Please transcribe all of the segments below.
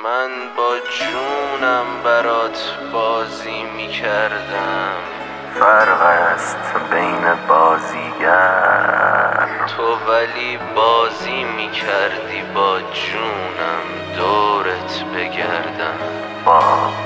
من با جونم برات بازی میکردم. فرق است بین بازیگر تو ولی بازی میکردی با جونم دورت بگردم با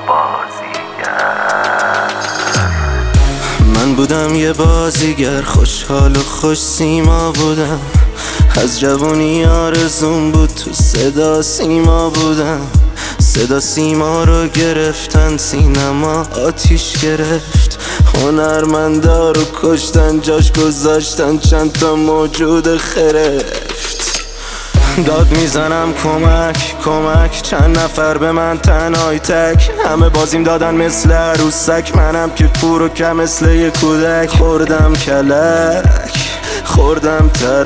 بازیگر. من بودم یه بازیگر خوشحال و خوش سیما بودم، از جوانی آرزوم بود تو صدا سیما بودم. صدا سیما رو گرفتن سینما آتیش گرفت، هنرمندا رو کشتن جاش گذاشتن چند تا موجود خرفت. داد میزنم کمک کمک، چند نفر به من تنهای تک، همه بازیم دادن مثل عروسک، منم که کور و کم مثل یه کودک. خوردم کلک خوردم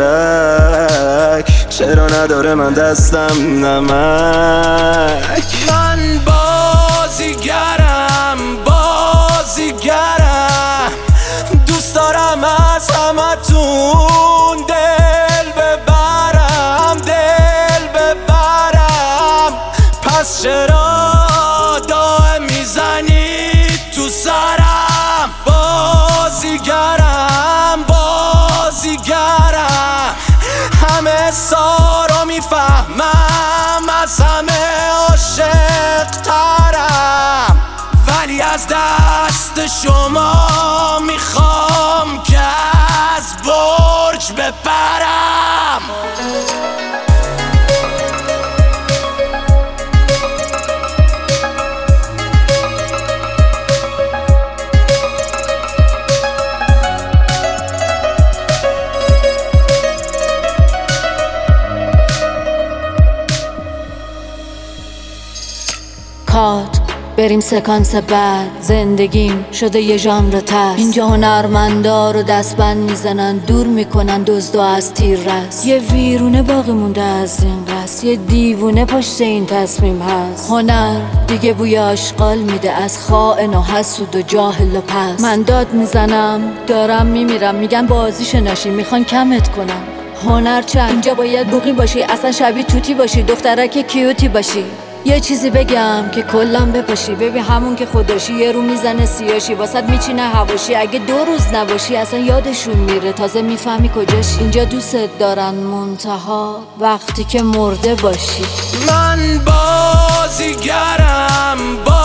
ترک، چرا نداره من دستم نمک. من بازیگرم بازیگرم، دوست دارم از همتون دل ببرم دل ببرم، پس چرا دائم میزنید تو سرم؟ بازیگرم بازیگرم، همه سارو میفهمم، از همه عاشق ترم، ولی از دست شما میخوام که از برج بپرم. کات بریم سکانس بعد، زندگیم شده یه ژانر ترس، اینجا هنرمندا رو دستبند میزنن، دور میکنن دزدو از تیر رس. یه ویرونه باقی مونده از این قصد، یه دیوونه پشت این تصمیم هست. هنر دیگه بوی آشغال میده از خائن و حسود و جاهل و پس. من داد میزنم دارم میمیرم، میگن بازیش نشی میخوان کمت کنم. هنر چند اینجا باید بوقی باشی، اصلا شبیه توتی باشی، دخترک کیوتی باشی. یه چیزی بگم که کلم بپاشی، ببین همون که خودشی یه رو میزنه سیاشی، واسط میچینه هواشی، اگه 2 روز نباشی اصلا یادشون میره، تازه میفهمی کجاشی. اینجا دوست دارن منتها وقتی که مرده باشی. من بازیگرم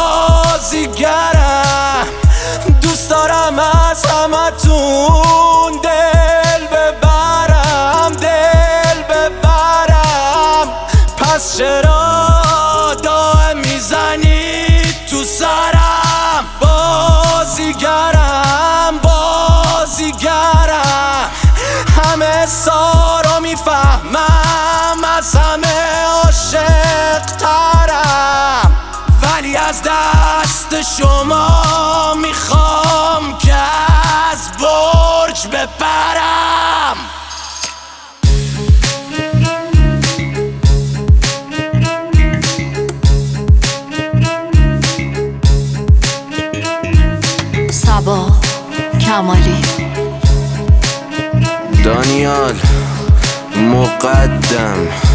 بازیگرم، دوست دارم از همتون دل ببرم دل ببرم، پس چرا تو سرم؟ بازیگرم بازیگرم، همه سارو میفهمم، از همه عاشق ترم، ولی از دست شما میخوام که از برج بپرم. صبا کمالی، دانیال مقدم.